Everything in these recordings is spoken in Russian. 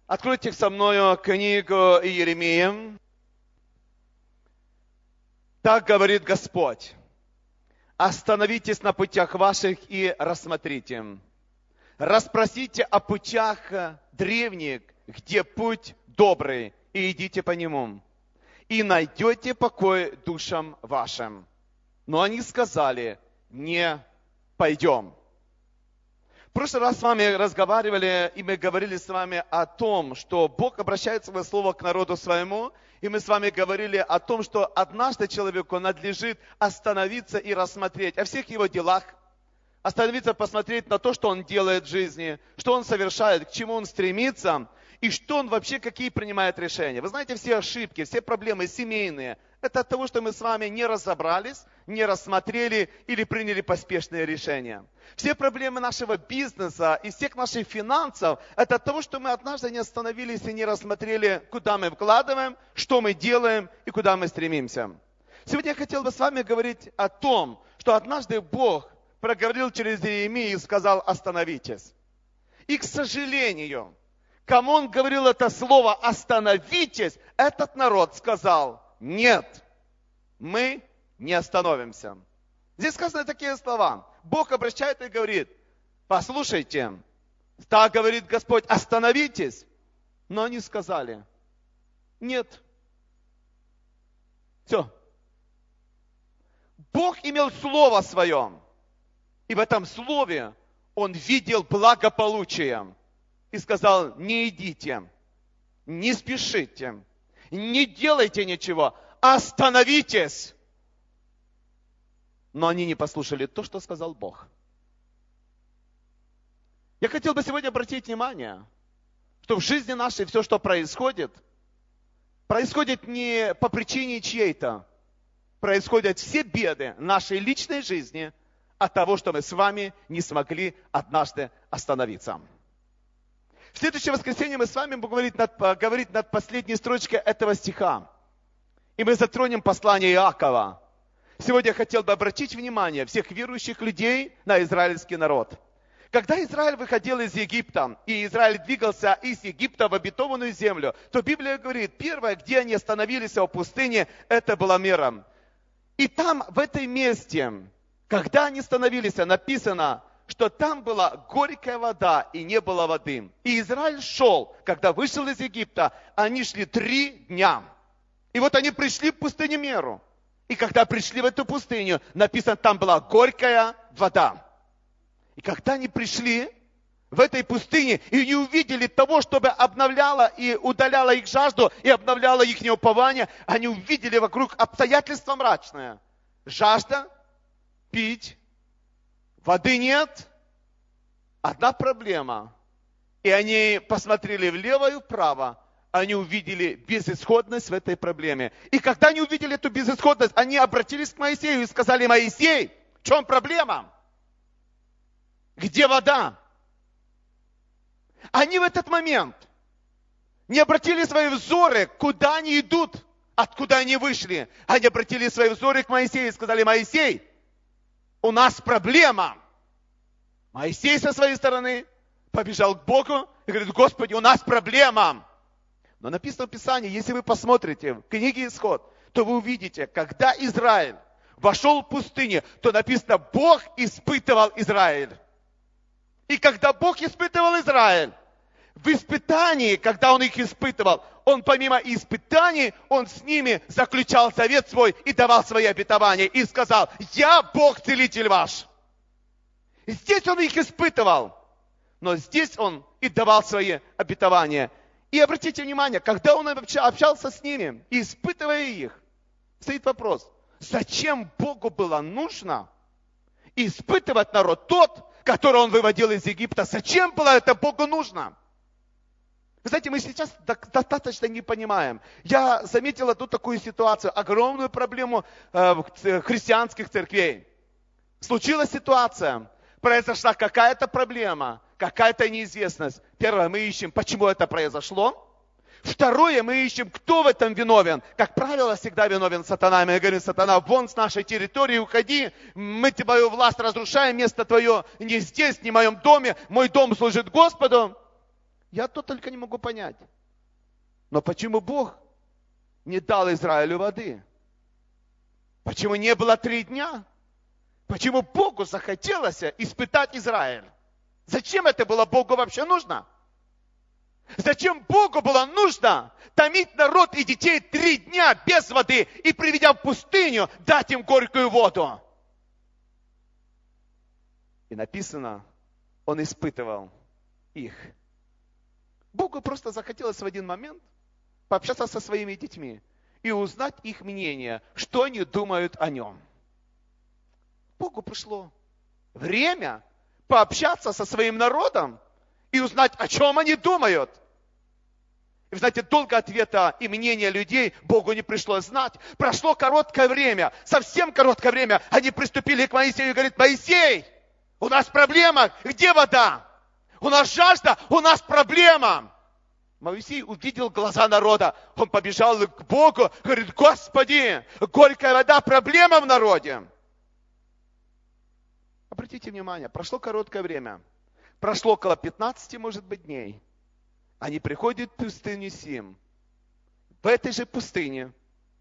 Откройте со мною книгу Иеремии. Так говорит Господь. Остановитесь на путях ваших и рассмотрите. Расспросите о путях древних, где путь добрый, и идите по нему. И найдете покой душам вашим. Но они сказали, не пойдем. В прошлый раз с вами разговаривали, и мы говорили с вами о том, что Бог обращает свое слово к народу своему, и мы с вами говорили о том, что однажды человеку надлежит остановиться и рассмотреть о всех его делах, остановиться, посмотреть на то, что он делает в жизни, что он совершает, к чему он стремится, и что он вообще, какие принимает решения. Вы знаете, все ошибки, все проблемы семейные, это от того, что мы с вами не разобрались, не рассмотрели или приняли поспешные решения. Все проблемы нашего бизнеса и всех наших финансов, это от того, что мы однажды не остановились и не рассмотрели, куда мы вкладываем, что мы делаем и куда мы стремимся. Сегодня я хотел бы с вами говорить о том, что однажды Бог проговорил через Иеремию и сказал: остановитесь. И, к сожалению, кому он говорил это слово «остановитесь», этот народ сказал: нет, мы не остановимся. Здесь сказаны такие слова. Бог обращает и говорит: послушайте, так говорит Господь, остановитесь. Но они сказали: нет. Все. Бог имел слово свое. И в этом слове он видел благополучие. И сказал: не идите, не спешите, не делайте ничего, остановитесь. Но они не послушали то, что сказал Бог. Я хотел бы сегодня обратить внимание, что в жизни нашей все, что происходит не по причине чьей-то. Происходят все беды нашей личной жизни от того, что мы с вами не смогли однажды остановиться. В следующее воскресенье мы с вами будем говорить над последней строчкой этого стиха. И мы затронем послание Иакова. Сегодня я хотел бы обратить внимание всех верующих людей на израильский народ. Когда Израиль выходил из Египта, и Израиль двигался из Египта в обетованную землю, то Библия говорит, первое, где они остановились в пустыне, это была Мера. И там, в этом месте, когда они остановились, написано, что там была горькая вода и не было воды. И Израиль шел, когда вышел из Египта, они шли 3 дня. И вот они пришли в пустыню Меру. И когда пришли в эту пустыню, написано, там была горькая вода. И когда они пришли в этой пустыне и не увидели того, чтобы обновляло и удаляло их жажду и обновляло их неупование, они увидели вокруг обстоятельства мрачное. Жажда, пить, воды нет, одна проблема. И они посмотрели влево и вправо, они увидели безысходность в этой проблеме. И когда они увидели эту безысходность, они обратились к Моисею и сказали: Моисей, в чем проблема? Где вода? Они в этот момент не обратили свои взоры, куда они идут, откуда они вышли. Они обратили свои взоры к Моисею и сказали: Моисей, у нас проблема. Моисей со своей стороны побежал к Богу и говорит: Господи, у нас проблема. Но написано в Писании, если вы посмотрите в книге Исход, то вы увидите, когда Израиль вошел в пустыню, то написано, Бог испытывал Израиль. И когда Бог испытывал Израиль, в испытании, когда Он их испытывал, Он помимо испытаний, Он с ними заключал завет свой и давал свои обетования. И сказал: я Бог-целитель ваш. И здесь Он их испытывал, но здесь Он и давал свои обетования. И обратите внимание, когда Он общался с ними, испытывая их, стоит вопрос, зачем Богу было нужно испытывать народ тот, который Он выводил из Египта? Зачем было это Богу нужно? Вы знаете, мы сейчас достаточно не понимаем. Я заметил одну такую ситуацию, огромную проблему христианских церквей. Случилась ситуация, произошла какая-то проблема, какая-то неизвестность. Первое, мы ищем, почему это произошло. Второе, мы ищем, кто в этом виновен. Как правило, всегда виновен сатана. Мы говорим: сатана, вон с нашей территории уходи, мы твою власть разрушаем, место твое не здесь, не в моем доме, мой дом служит Господу. Я то только не могу понять. Но почему Бог не дал Израилю воды? Почему не было 3 дня? Почему Богу захотелось испытать Израиль? Зачем это было Богу вообще нужно? Зачем Богу было нужно томить народ и детей 3 дня без воды и, приведя в пустыню, дать им горькую воду? И написано, Он испытывал их. Богу просто захотелось в один момент пообщаться со своими детьми и узнать их мнение, что они думают о нем. Богу пришло время пообщаться со своим народом и узнать, о чем они думают. И, знаете, долго ответа и мнения людей Богу не пришлось знать. Прошло короткое время, совсем короткое время. Они приступили к Моисею и говорят: Моисей, у нас проблема, где вода? У нас жажда, у нас проблема. Моисей увидел глаза народа, он побежал к Богу, говорит: Господи, горькая вода, проблема в народе. Обратите внимание, прошло короткое время, прошло около 15, может быть, дней. Они приходят в пустыню Сим. В этой же пустыне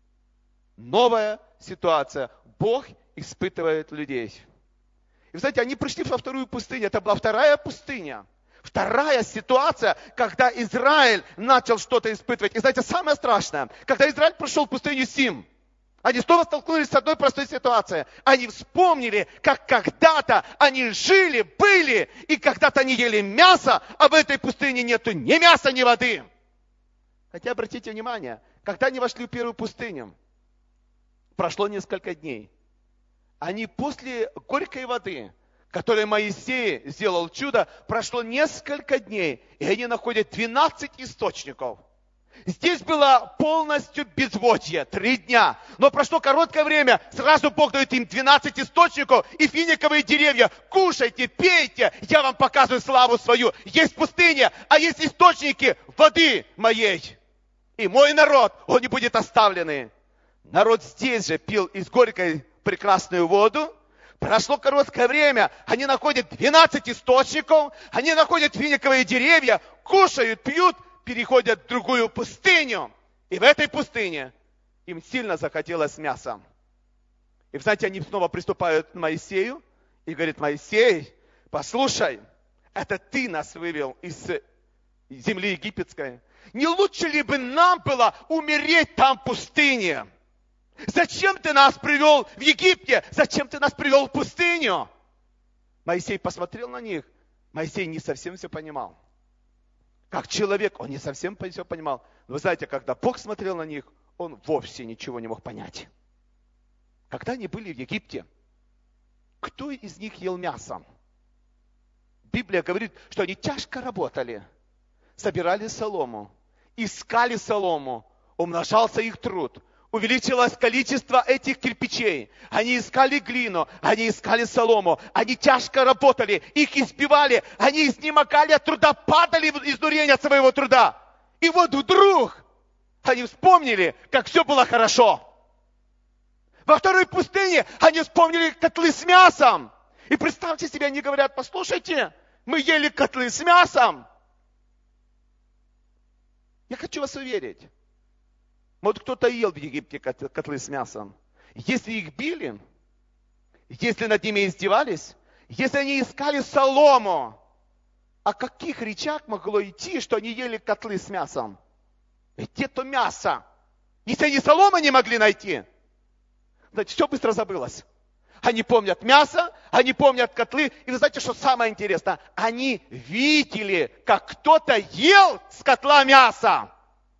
новая ситуация. Бог испытывает людей. И, знаете, они пришли во вторую пустыню. Это была вторая пустыня. Вторая ситуация, когда Израиль начал что-то испытывать. И, знаете, самое страшное, когда Израиль пришел в пустыню Сим, они снова столкнулись с одной простой ситуацией. Они вспомнили, как когда-то они жили, были, и когда-то они ели мясо, а в этой пустыне нету ни мяса, ни воды. Хотя, обратите внимание, когда они вошли в первую пустыню, прошло несколько дней. Они после горькой воды, которой Моисей сделал чудо, прошло несколько дней, и они находят 12 источников. Здесь было полностью безводье, 3 дня. Но прошло короткое время, сразу Бог дает им 12 источников и финиковые деревья. Кушайте, пейте, я вам показываю славу свою. Есть пустыня, а есть источники воды моей. И мой народ, он не будет оставленный. Народ здесь же пил из горькой прекрасную воду. Прошло короткое время, они находят 12 источников, они находят финиковые деревья, кушают, пьют, переходят в другую пустыню. И в этой пустыне им сильно захотелось мяса. И, знаете, они снова приступают к Моисею и говорят: Моисей, послушай, это ты нас вывел из земли египетской. Не лучше ли бы нам было умереть там в пустыне? Зачем ты нас привел в Египте? Зачем ты нас привел в пустыню? Моисей посмотрел на них. Моисей не совсем все понимал. Как человек, он не совсем все понимал. Но вы знаете, когда Бог смотрел на них, он вовсе ничего не мог понять. Когда они были в Египте, кто из них ел мясо? Библия говорит, что они тяжко работали, собирали солому, искали солому, умножался их труд. Увеличилось количество этих кирпичей. Они искали глину, они искали солому, они тяжко работали, их избивали, они изнемогали от труда, падали в изнурение от своего труда. И вот вдруг они вспомнили, как все было хорошо. Во второй пустыне они вспомнили котлы с мясом. И представьте себе, они говорят: послушайте, мы ели котлы с мясом. Я хочу вас уверить. Вот кто-то ел в Египте котлы с мясом. Если их били, если над ними издевались, если они искали солому, о каких речах могло идти, что они ели котлы с мясом? Где-то мясо. Если они соломы не могли найти, значит, все быстро забылось. Они помнят мясо, они помнят котлы. И вы знаете, что самое интересное? Они видели, как кто-то ел с котла мясо.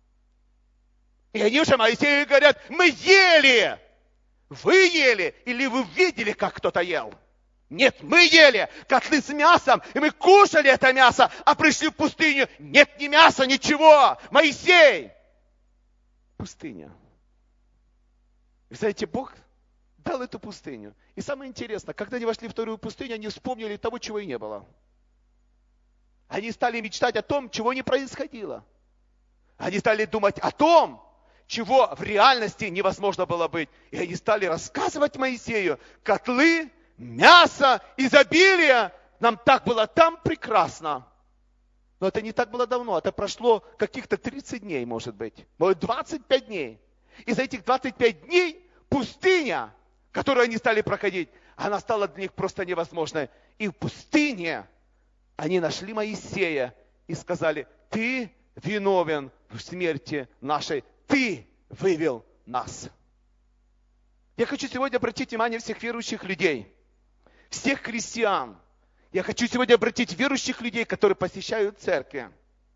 И они уже Моисею говорят: мы ели. Вы ели или вы видели, как кто-то ел? Нет, мы ели котлы с мясом, и мы кушали это мясо, а пришли в пустыню. Нет ни мяса, ничего. Моисей. Пустыня. Вы знаете, Бог дал эту пустыню. И самое интересное, когда они вошли в вторую пустыню, они вспомнили того, чего и не было. Они стали мечтать о том, чего не происходило. Они стали думать о том, чего в реальности невозможно было быть. И они стали рассказывать Моисею: котлы, мясо, изобилие. Нам так было там прекрасно. Но это не так было давно, это прошло каких-то 30 дней, может быть. Может, 25 дней. И за этих 25 дней пустыня, которую они стали проходить, она стала для них просто невозможной. И в пустыне они нашли Моисея и сказали: ты виновен в смерти нашей, ты вывел нас. Я хочу сегодня обратить внимание всех верующих людей, всех христиан. Я хочу сегодня обратить верующих людей, которые посещают церкви.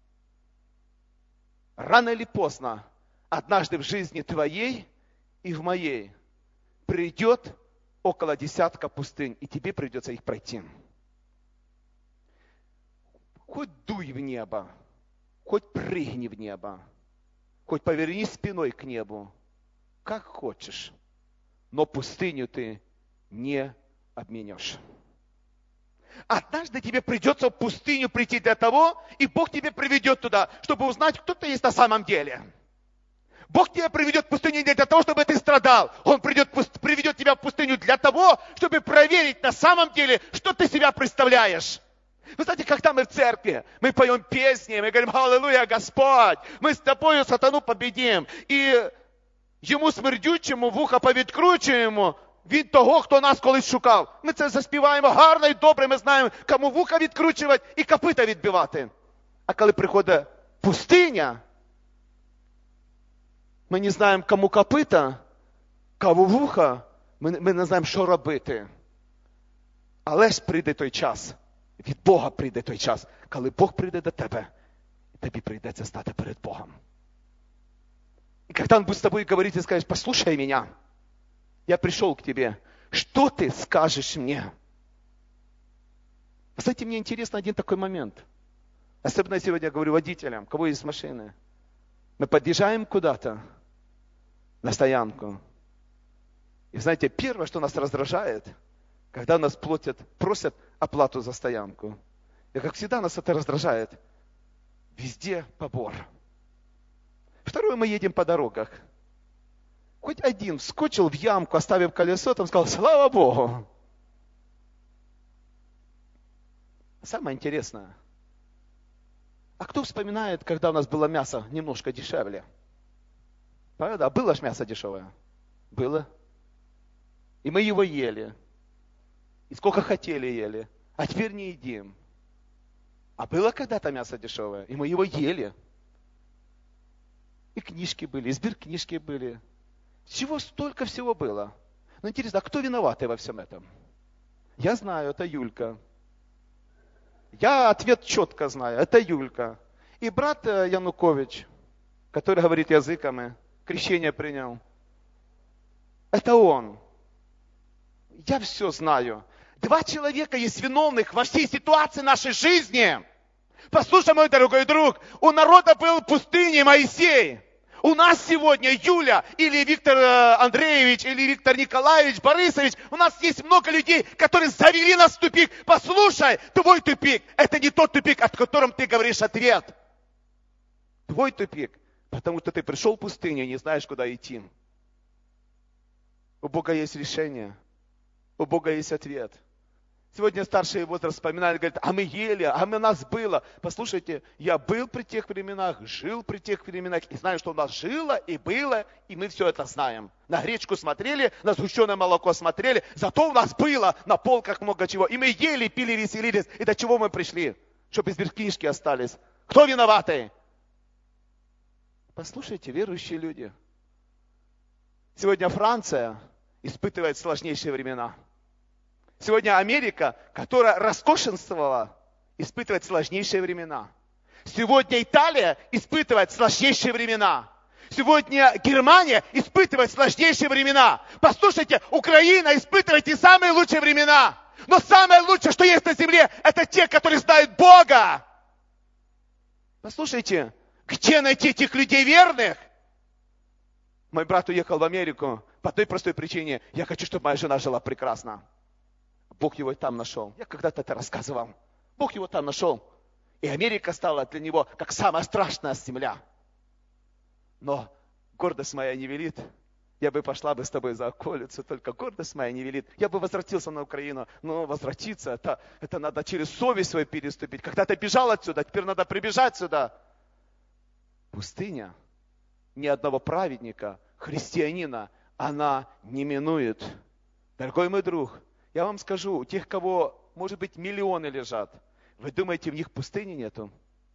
Рано или поздно, однажды в жизни твоей и в моей придет около 10 пустынь, и тебе придется их пройти. Хоть дуй в небо, хоть прыгни в небо, хоть поверни спиной к небу, как хочешь, но пустыню ты не обменешь. Однажды тебе придется в пустыню прийти для того, и Бог тебя приведет туда, чтобы узнать, кто ты есть на самом деле. Бог тебя приведет в пустыню не для того, чтобы ты страдал. Он приведет тебя в пустыню для того, чтобы проверить на самом деле, что ты себя представляешь. Вы знаете, когда мы в церкви, мы поем песни, мы говорим: «Аллилуйя, Господь, мы с тобою сатану победим». І йому смердючому в ухо повідкручуємо від того, хто нас колись шукав. Ми це заспіваємо гарно і добре, ми знаємо, кому вуха відкручувати і копита відбивати. А коли приходить пустиня, ми не знаємо, кому копита, кому вуха, ми не знаємо, що робити. Але ж прийде той час, від Бога прийде той час, коли Бог прийде до тебе, і тобі прийдеться стати перед Богом. И когда Он будет с тобой говорить и скажет: послушай меня, я пришел к тебе, что ты скажешь мне? Вы знаете, мне интересно один такой момент. Особенно сегодня я говорю водителям, кого есть машины. Мы подъезжаем куда-то, на стоянку. И знаете, первое, что нас раздражает, когда нас просят оплату за стоянку. И как всегда нас это раздражает. Везде побор. Второе, мы едем по дорогах. Хоть один вскочил в ямку, оставив колесо, там сказал: слава Богу. Самое интересное. А кто вспоминает, когда у нас было мясо немножко дешевле? Правда? А было ж мясо дешевое? Было. И мы его ели. И сколько хотели ели. А теперь не едим. А было когда-то мясо дешевое, и мы его ели. И книжки были, и сберкнижки были. Чего столько всего было. Но интересно, а кто виноватый во всем этом? Я знаю, это Юлька. Я ответ четко знаю, это Юлька. И брат Янукович, который говорит языками, крещение принял. Это он. Я все знаю. 2 человека есть виновных во всей ситуации нашей жизни. Послушай, мой дорогой друг, у народа был в пустыне Моисей. У нас сегодня Юля, или Виктор Андреевич, или Виктор Николаевич, Борисович, у нас есть много людей, которые завели нас в тупик. Послушай, твой тупик, это не тот тупик, от которого ты говоришь ответ. Твой тупик, потому что ты пришел в пустыню и не знаешь, куда идти. У Бога есть решение, у Бога есть ответ. Сегодня старший возраст вспоминает, говорит: а мы ели, а у нас было. Послушайте, я был при тех временах, жил при тех временах, и знаю, что у нас жило и было, и мы все это знаем. На гречку смотрели, на сгущенное молоко смотрели, зато у нас было на полках много чего. И мы ели, пили, веселились. И до чего мы пришли? Чтобы без книжки остались. Кто виноватый? Послушайте, верующие люди. Сегодня Франция испытывает сложнейшие времена. Сегодня Америка, которая роскошенствовала, испытывает сложнейшие времена. Сегодня Италия испытывает сложнейшие времена. Сегодня Германия испытывает сложнейшие времена. Послушайте, Украина испытывает и самые лучшие времена. Но самое лучшее, что есть на земле, это те, которые знают Бога. Послушайте, где найти этих людей верных? Мой брат уехал в Америку по той простой причине: я хочу, чтобы моя жена жила прекрасно. Бог его и там нашел. Я когда-то это рассказывал. Бог его там нашел. И Америка стала для него как самая страшная земля. Но гордость моя не велит Я бы пошла бы с тобой за околицу, только гордость моя не велит. Я бы возвратился на Украину, но возвратиться, это надо через совесть свою переступить. Когда ты бежал отсюда, теперь надо прибежать сюда. Пустыня ни одного праведника, христианина, она не минует. Дорогой мой друг, я вам скажу, у тех, кого, может быть, миллионы лежат, вы думаете, в них пустыни нету?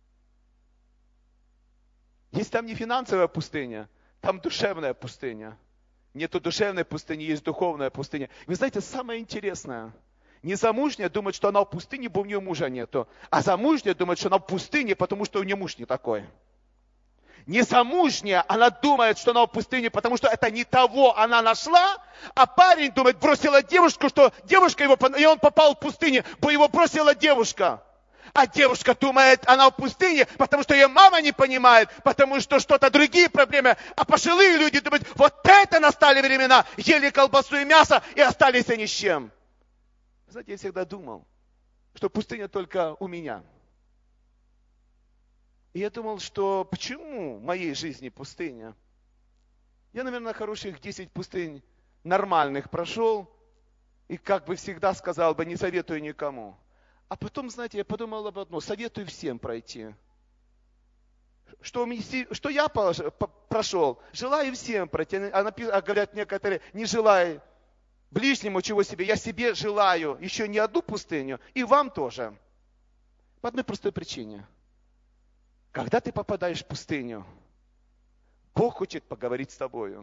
Есть там не финансовая пустыня, там душевная пустыня. Нету душевной пустыни, есть духовная пустыня. Вы знаете, самое интересное, незамужняя думает, что она в пустыне, бо у нее мужа нету. А замужняя думает, что она в пустыне, потому что у нее муж не такой. Незамужняя, она думает, что она в пустыне, потому что это не того она нашла, а парень думает, бросила девушку, что девушка его, и он попал в пустыню, бо его бросила девушка. А девушка думает, она в пустыне, потому что ее мама не понимает, потому что что-то другие проблемы. А пожилые люди думают, вот это настали времена, ели колбасу и мясо и остались они с чем. Знаете, я всегда думал, что пустыня только у меня. И я думал, что почему в моей жизни пустыня? Я, наверное, хороших 10 пустынь нормальных прошел, и как бы всегда сказал бы, не советую никому. А потом, знаете, я подумал об одном, советую всем пройти. Что я прошел, желаю всем пройти. А говорят некоторые, не желай ближнему чего себе, я себе желаю еще не одну пустыню, и вам тоже. По одной простой причине. Когда ты попадаешь в пустыню, Бог хочет поговорить с тобою.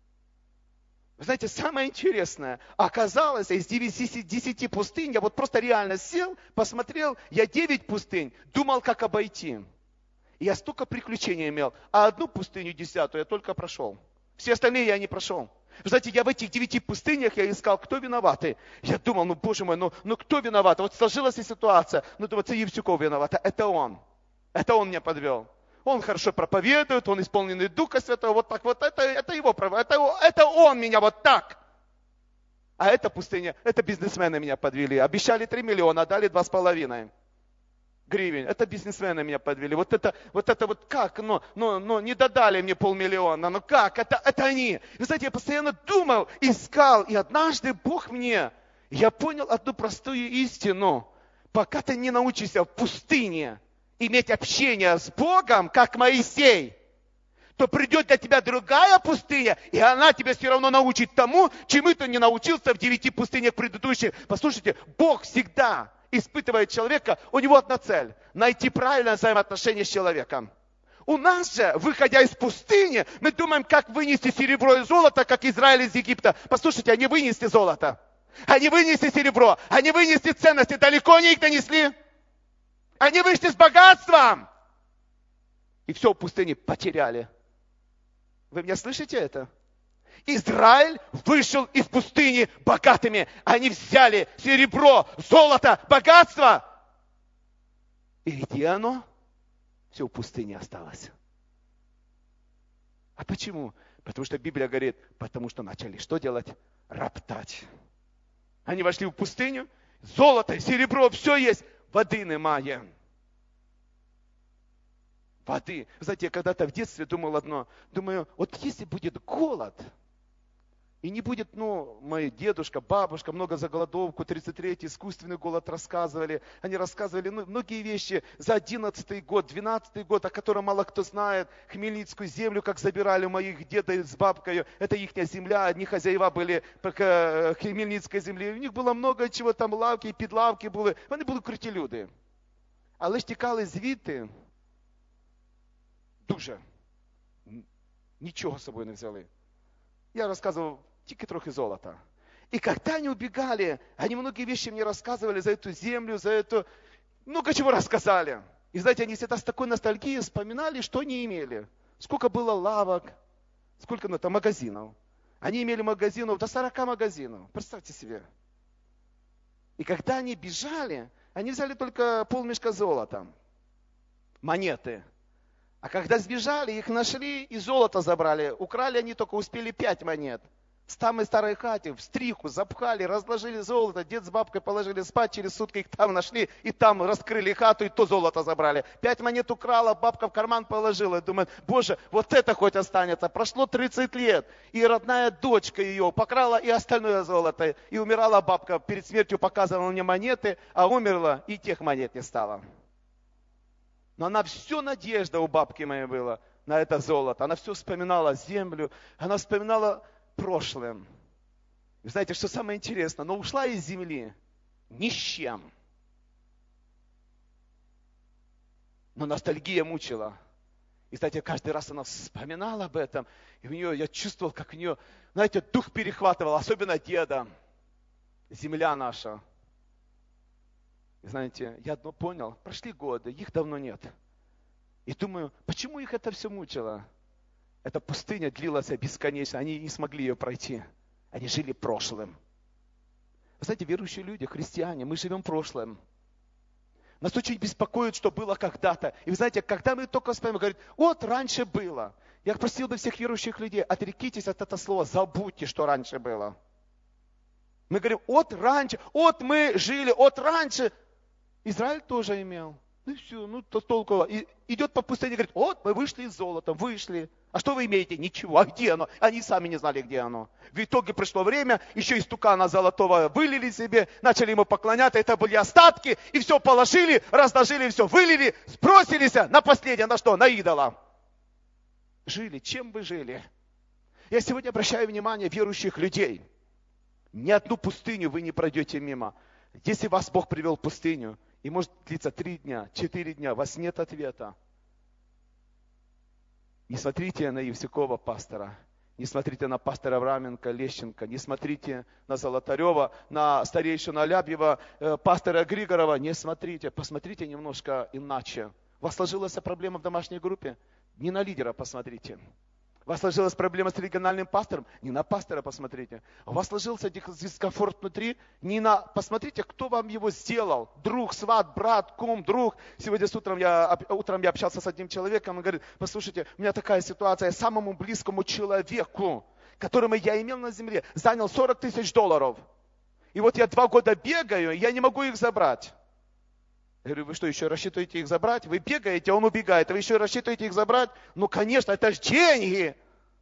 Вы знаете, самое интересное, оказалось, из 10 пустынь, я вот просто реально сел, посмотрел, я 9 пустынь, думал, как обойти. И я столько приключений имел, а одну пустыню 10-ю я только прошел. Все остальные я не прошел. Вы знаете, я в этих 9 пустынях я искал, кто виноватый. Я думал, боже мой, кто виноват? Вот сложилась ситуация, вот Евсюков виноват, это он. Это он меня подвел. Он хорошо проповедует, он исполненный Духа Святого, вот так вот, это его право, это он меня вот так. А эта пустыня, это бизнесмены меня подвели. Обещали 3 миллиона, а дали 2,5 гривен. Это бизнесмены меня подвели. Вот это как, не додали мне 500 000, ну как, это они. Вы знаете, я постоянно думал, искал, и однажды Бог мне, я понял одну простую истину. Пока ты не научишься в пустыне иметь общение с Богом, как Моисей, то придет для тебя другая пустыня, и она тебя все равно научит тому, чему ты не научился в 9 пустынях предыдущих. Послушайте, Бог всегда испытывает человека, у него одна цель – найти правильное взаимоотношение с человеком. У нас же, выходя из пустыни, мы думаем, как вынести серебро и золото, как Израиль из Египта. Послушайте, они вынесли золото, они вынесли серебро, они вынесли ценности, далеко они их донесли. Они вышли с богатством. И все в пустыне потеряли. Вы меня слышите это? Израиль вышел из пустыни богатыми. Они взяли серебро, золото, богатство. И где оно? Все в пустыне осталось. А почему? Потому что Библия говорит, потому что начали что делать? Роптать. Они вошли в пустыню, золото, серебро, все есть. Воды немає. Воды. Знаете, я когда-то в детстве думал одно. Думаю, вот если будет голод, и не будет, мой дедушка, бабушка, много за голодовку, 33-й искусственный голод рассказывали. Они рассказывали многие вещи за 11-й год, 12-й год, о котором мало кто знает. Хмельницкую землю, как забирали у моих деда с бабкой. Это их земля, одни хозяева были Хмельницкой земли. У них было много чего, там лавки, підлавки були. Вони були круті люди. Але ж тікали звідти дуже. Нічого з собою не взяли. Я рассказывал тільки трохи золота. И когда они убегали, они многие вещи мне рассказывали за эту землю, за это, много чего рассказали. И знаете, они всегда с такой ностальгией вспоминали, что они имели. Сколько было лавок, сколько там магазинов. Они имели магазинов, до 40 магазинов. Представьте себе. И когда они бежали, они взяли только полмешка золота, монеты. А когда сбежали, их нашли и золото забрали. Украли они только успели 5 монет. В самой старой хате, в стриху запхали, разложили золото, дед с бабкой положили спать, через сутки их там нашли, и там раскрыли хату, и то золото забрали. 5 монет украла, бабка в карман положила, и думает, Боже, вот это хоть останется. Прошло 30 лет, и родная дочка ее покрала и остальное золото, и умирала бабка, перед смертью показывала мне монеты, а умерла, и тех монет не стало. Но она всю надежда у бабки моей была на это золото. Она все вспоминала землю, она вспоминала прошлым. Вы знаете, что самое интересное? Но ушла из земли ни с чем. Но ностальгия мучила. И, знаете, каждый раз она вспоминала об этом. И у нее, я чувствовал, как у нее, знаете, дух перехватывал, особенно деда. Земля наша. И знаете, я одно понял. Прошли годы, их давно нет. И думаю, почему их это все мучило? Эта пустыня длилась бесконечно, они не смогли ее пройти. Они жили прошлым. Вы знаете, верующие люди, христиане, мы живем прошлым. Нас очень беспокоит, что было когда-то. И вы знаете, когда мы только вспоминаем, говорит, вот раньше было. Я просил бы всех верующих людей, отрекитесь от этого слова, забудьте, что раньше было. Мы говорим, от раньше, от мы жили, от раньше. Израиль тоже имел. Ну и все, ну то толку. И идет по пустыне и говорит, вот мы вышли из золота, вышли. А что вы имеете? Ничего. А где оно? Они сами не знали, где оно. В итоге пришло время, еще из тукана золотого вылили себе, начали ему поклоняться, это были остатки, и все положили, разложили, все вылили, сбросились на последнее, на что? На идола. Жили, чем вы жили? Я сегодня обращаю внимание верующих людей. Ни одну пустыню вы не пройдете мимо. Если вас Бог привел в пустыню, и может длиться 3 дня, 4 дня, у вас нет ответа. Не смотрите на Евсюкова пастора, не смотрите на пастора Авраменко, Лещенко, не смотрите на Золотарева, на старейшину Алябьева, пастора Григорова, не смотрите, посмотрите немножко иначе. У вас сложилась проблема в домашней группе? Не на лидера посмотрите. У вас сложилась проблема с региональным пастором? Не на пастора посмотрите. У вас сложился дискомфорт внутри? Не на... Посмотрите, кто вам его сделал. Друг, сват, брат, кум, друг. Сегодня утром я общался с одним человеком, он говорит, послушайте, у меня такая ситуация, я самому близкому человеку, которому я имел на земле, занял $40 000. И вот я 2 года бегаю, и я не могу их забрать. Я говорю, вы что, еще рассчитываете их забрать? Вы бегаете, он убегает, а вы еще рассчитываете их забрать? Ну, конечно, это же деньги!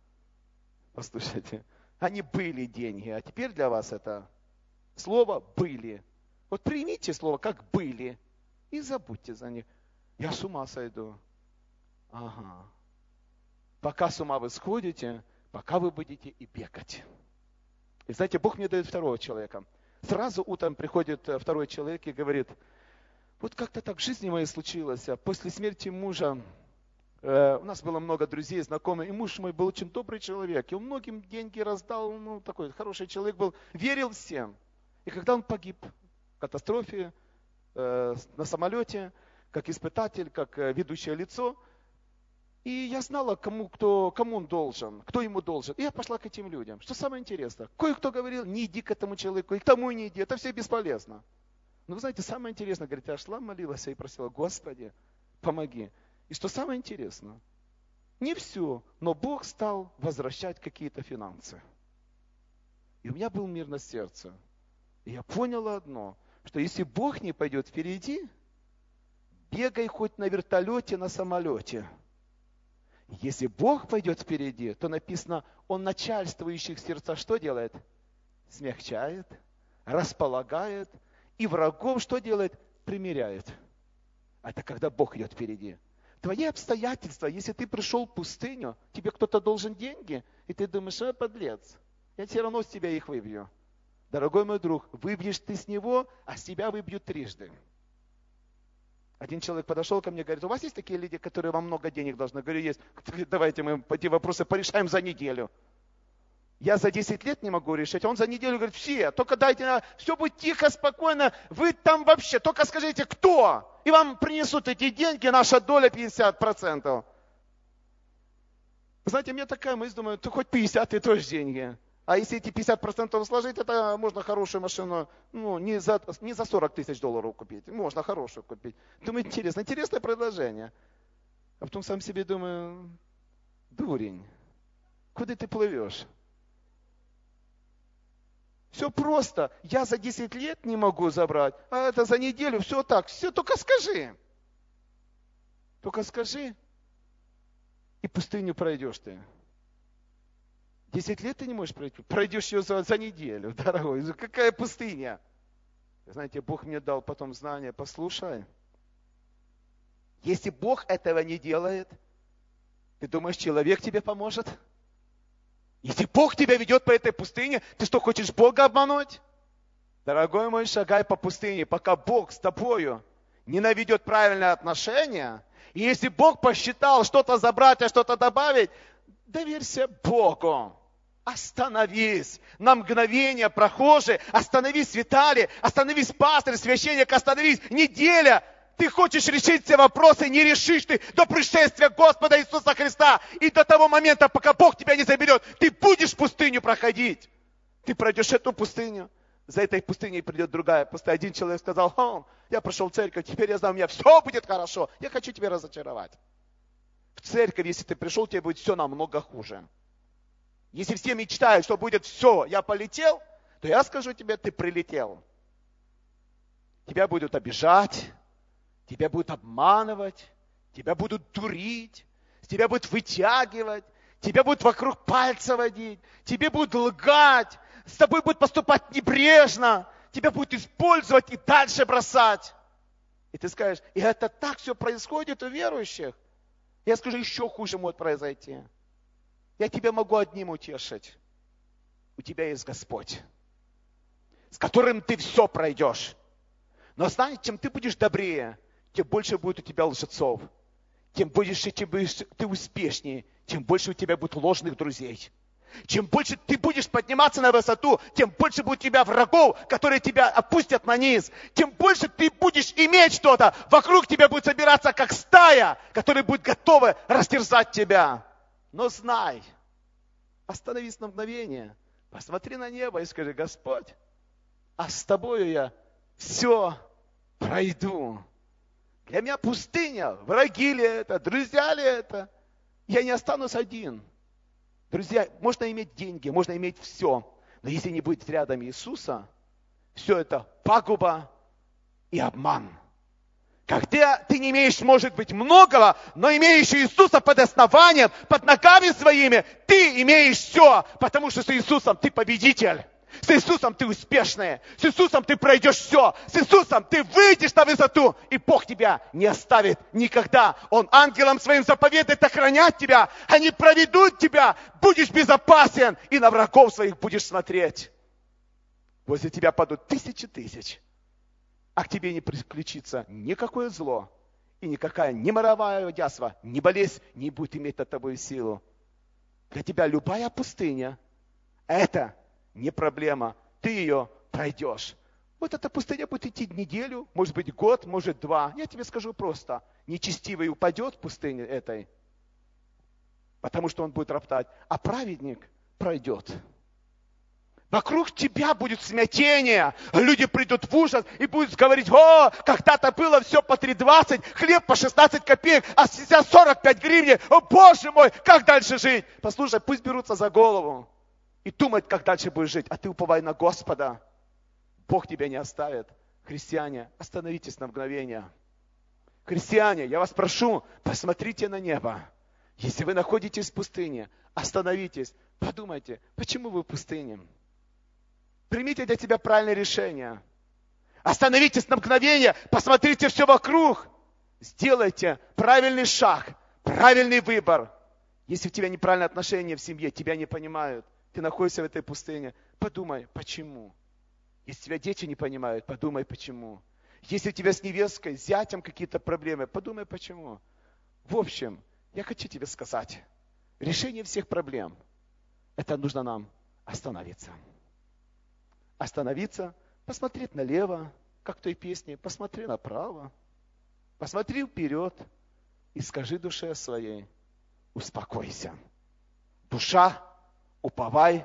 Послушайте, они были деньги, а теперь для вас это слово «были». Вот примите слово как «были» и забудьте за них. Я с ума сойду. Ага. Пока с ума вы сходите, пока вы будете и бегать. И знаете, Бог мне дает второго человека. Сразу утром приходит второй человек и говорит, вот как-то так в жизни моей случилось. После смерти мужа у нас было много друзей, знакомых, и муж мой был очень добрый человек. И он многим деньги раздал, ну такой хороший человек был, верил всем. И когда он погиб в катастрофе, на самолете, как испытатель, как ведущее лицо, и я знала, кому он должен, кто ему должен. И я пошла к этим людям. Что самое интересное, кое-кто говорил, не иди к этому человеку, и к тому не иди, это все бесполезно. Но вы знаете, самое интересное, говорит, я шла, молилась и просила, Господи, помоги. И что самое интересное, не все, но Бог стал возвращать какие-то финансы. И у меня был мир на сердце. И я поняла одно, что если Бог не пойдет впереди, бегай хоть на вертолете, на самолете. Если Бог пойдет впереди, то написано, Он начальствующих сердца что делает? Смягчает, располагает. И врагов что делает? Примиряет. Это когда Бог идет впереди. Твои обстоятельства, если ты пришел в пустыню, тебе кто-то должен деньги, и ты думаешь, подлец, я все равно с тебя их выбью. Дорогой мой друг, выбьешь ты с него, а с тебя выбьют трижды. Один человек подошел ко мне и говорит, у вас есть такие люди, которые вам много денег должны? Я говорю, есть. Давайте мы эти вопросы порешаем за неделю. Я за 10 лет не могу решить, а он за неделю говорит, все, только дайте, все будет тихо, спокойно, вы там вообще, только скажите, кто? И вам принесут эти деньги, наша доля 50%. Знаете, у меня такая мысль, думаю, ты хоть 50, и тоже деньги. А если эти 50% сложить, это можно хорошую машину, ну, не за $40 000 купить, можно хорошую купить. Думаю, интересное предложение. А потом сам себе думаю, дурень, куда ты плывешь? Все просто. Я за 10 лет не могу забрать, а это за неделю, все так. Все, только скажи. Только скажи, и пустыню пройдешь ты. 10 лет ты не можешь пройти. Пройдешь ее за неделю, дорогой. Какая пустыня? Знаете, Бог мне дал потом знание. Послушай, если Бог этого не делает, ты думаешь, человек тебе поможет? Если Бог тебя ведет по этой пустыне, ты что, хочешь Бога обмануть? Дорогой мой, шагай по пустыне, пока Бог с тобою не наведет правильное отношение. И если Бог посчитал что-то забрать, а что-то добавить, доверься Богу. Остановись на мгновение, прохожий, остановись, Виталий, остановись, пастор, священник, остановись, неделя. Ты хочешь решить все вопросы, не решишь ты до пришествия Господа Иисуса Христа. И до того момента, пока Бог тебя не заберет, ты будешь пустыню проходить. Ты пройдешь эту пустыню, за этой пустыней придет другая пустыня. Один человек сказал: я прошел в церковь, теперь я знаю, у меня все будет хорошо. Я хочу тебя разочаровать. В церковь, если ты пришел, тебе будет все намного хуже. Если все мечтают, что будет все, я полетел, то я скажу тебе, ты прилетел. Тебя будут обижать. Тебя будут обманывать, тебя будут дурить, тебя будут вытягивать, тебя будут вокруг пальца водить, тебе будут лгать, с тобой будут поступать небрежно, тебя будут использовать и дальше бросать. И ты скажешь, и это так все происходит у верующих. Я скажу, еще хуже может произойти. Я тебя могу одним утешить. У тебя есть Господь, с которым ты все пройдешь. Но знаешь, чем ты будешь добрее, тем больше будет у тебя лжецов. Тем больше ты успешнее, тем больше у тебя будет ложных друзей. Чем больше ты будешь подниматься на высоту, тем больше будет у тебя врагов, которые тебя опустят на низ. Тем больше ты будешь иметь что-то, вокруг тебя будет собираться как стая, которая будет готова растерзать тебя. Но знай, остановись на мгновение, посмотри на небо и скажи: Господь, а с тобою я все пройду. Для меня пустыня, враги ли это, друзья ли это? Я не останусь один. Друзья, можно иметь деньги, можно иметь все, но если не будет рядом Иисуса, все это пагуба и обман. Когда ты не имеешь, может быть, многого, но имеешь Иисуса под основанием, под ногами своими, ты имеешь все, потому что с Иисусом ты победитель. С Иисусом ты успешный, с Иисусом ты пройдешь все, с Иисусом ты выйдешь на высоту, и Бог тебя не оставит никогда. Он ангелам своим заповедует охранять тебя, они проведут тебя, будешь безопасен, и на врагов своих будешь смотреть. Возле тебя падут тысячи, а к тебе не приключится никакое зло, и никакая ни моровая язва, ни болезнь не будет иметь над тобой силу. Для тебя любая пустыня – это не проблема, ты ее пройдешь. Вот эта пустыня будет идти неделю, может быть год, может 2. Я тебе скажу просто, нечестивый упадет в пустыне этой, потому что он будет роптать, а праведник пройдет. Вокруг тебя будет смятение, люди придут в ужас и будут говорить: когда-то было все по 3,20, хлеб по 16 копеек, а сейчас 45 гривен, о Боже мой, как дальше жить? Послушай, пусть берутся за голову и думают, как дальше будешь жить, а ты уповай на Господа. Бог тебя не оставит. Христиане, остановитесь на мгновение. Христиане, я вас прошу, посмотрите на небо. Если вы находитесь в пустыне, остановитесь, подумайте, почему вы в пустыне? Примите для себя правильное решение. Остановитесь на мгновение, посмотрите все вокруг. Сделайте правильный шаг, правильный выбор. Если у тебя неправильное отношение в семье, тебя не понимают, ты находишься в этой пустыне, подумай, почему. Если тебя дети не понимают, подумай, почему. Если у тебя с невесткой, с зятем какие-то проблемы, подумай, почему. В общем, я хочу тебе сказать, решение всех проблем, это нужно нам остановиться. Остановиться, посмотреть налево, как в той песне, посмотри направо, посмотри вперед и скажи душе своей: успокойся. Душа, уповай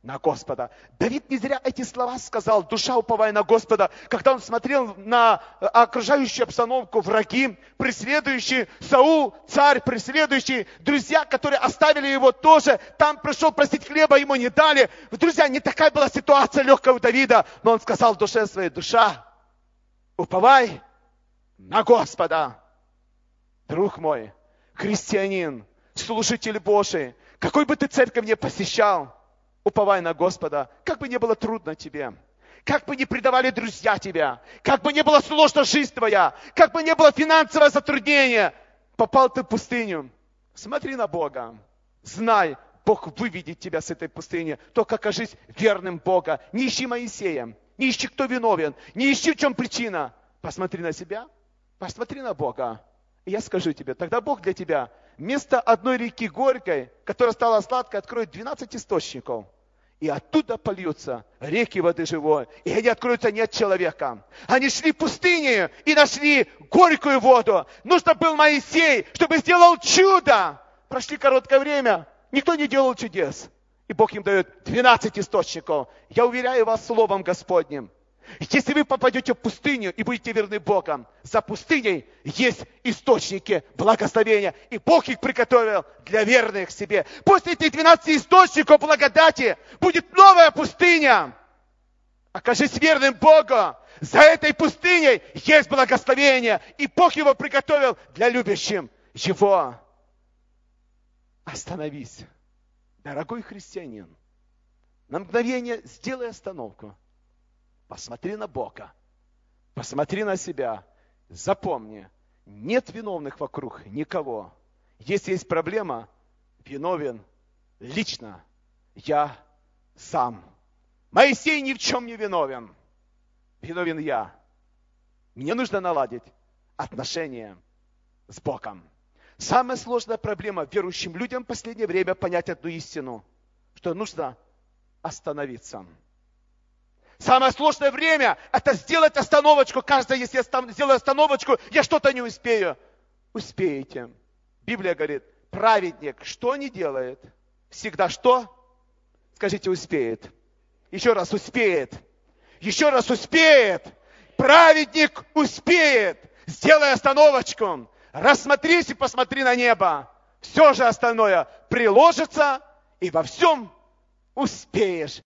на Господа. Давид не зря эти слова сказал: душа, уповай на Господа, когда он смотрел на окружающую обстановку, враги, преследующие, Саул, царь, преследующий, друзья, которые оставили его тоже, там пришел просить хлеба, ему не дали. Друзья, не такая была ситуация легкая у Давида, но он сказал в душе своей: душа, уповай на Господа. Друг мой, христианин, служитель Божий, какой бы ты церковь ни посещал, уповай на Господа, как бы ни было трудно тебе, как бы ни предавали друзья тебя, как бы ни было сложна жизнь твоя, как бы ни было финансовое затруднение, попал ты в пустыню, смотри на Бога, знай, Бог выведет тебя с этой пустыни, только окажись верным Бога, не ищи Моисея, не ищи, кто виновен, не ищи, в чем причина, посмотри на себя, посмотри на Бога, и я скажу тебе, тогда Бог для тебя вместо одной реки горькой, которая стала сладкой, откроет 12 источников. И оттуда польются реки воды живой. И они откроются не от человека. Они шли в пустыне и нашли горькую воду. Нужно был Моисей, чтобы сделал чудо. Прошли короткое время, никто не делал чудес. И Бог им дает 12 источников. Я уверяю вас словом Господним. Если вы попадете в пустыню и будете верны Богом, за пустыней есть источники благословения. И Бог их приготовил для верных себе. После этих 12 источников благодати будет новая пустыня. Окажись верным Богу. За этой пустыней есть благословение. И Бог его приготовил для любящих его. Остановись, дорогой христианин. На мгновение сделай остановку. Посмотри на Бога, посмотри на себя, запомни, нет виновных вокруг никого. Если есть проблема, виновен лично я сам. Моисей ни в чем не виновен, виновен я. Мне нужно наладить отношения с Богом. Самая сложная проблема верующим людям в последнее время понять одну истину, что нужно остановиться. Самое сложное время – это сделать остановочку. Кажется, если я сделаю остановочку, я что-то не успею. Успеете. Библия говорит, праведник что не делает? Всегда что? Скажите, успеет. Еще раз, успеет. Еще раз, успеет. Праведник успеет. Сделай остановочку. Рассмотрись и посмотри на небо. Все же остальное приложится, и во всем успеешь.